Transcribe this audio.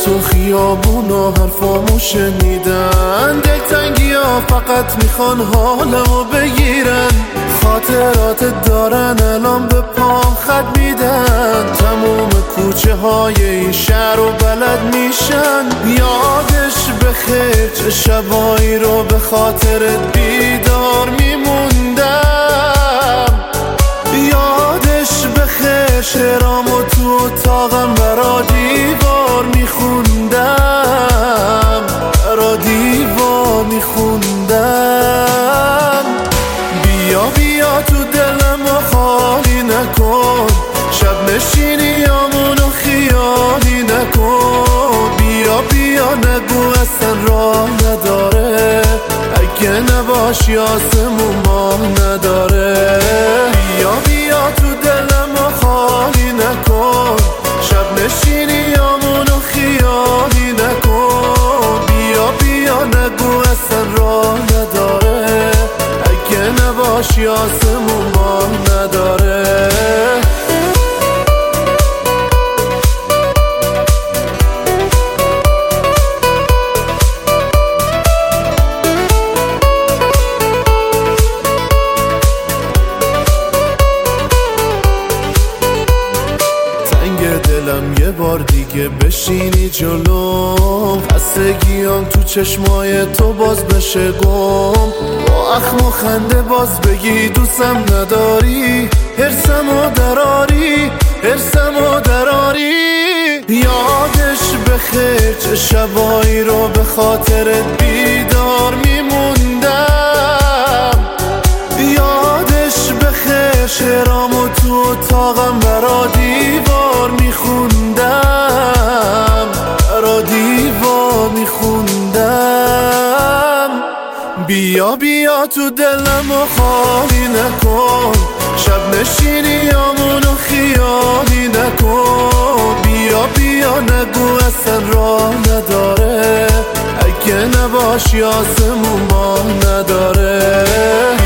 تو خیابون و حرفامو شنیدن، دلتنگی ها فقط میخوان حالمو بگیرن. خاطرات دارن الان به پام خط میدن، تموم کوچه های این شهر رو بلد میشن. یادش بخیر چه شبایی رو به خاطرت بیدار میموندم. یادش بخیر شعرامو تو اتاقم برا دیوار میخوندم، برا دیوار میخوندم. بیا بیا تو دلمو خالی نکن، شب نشینیامونو خیالی نکن. بیا بیا نگو اصلا راه نداره، اگه نباشی آسمون ماه نداره. بیا بیا تو دلمو خالی نکن، شب نشینیامونو خیالی نکن. بیا بیا نگو اصلا راه نداره، اگه نباشی آسمون ماه نداره. دلم یه بار دیگه بشینی جلوم، خستگیام تو چشمای تو باز بشه گم. با اخم و خنده باز بگی دوستم نداری، حرسمو دراری، حرسمو دراری. یادش بخیر چه شبایی رو به خاطرت بیدار میموندم. یادش بخیر شعرامو تو اتاقم برا دیوار میخوندم، برا دیوار میخوندم. بیا بیا تو دلمو خالی نکن، شب نشینیامونو خیالی نکن. بیا بیا نگو اصلا راه نداره، اگه نباشی آسمون ماه نداره.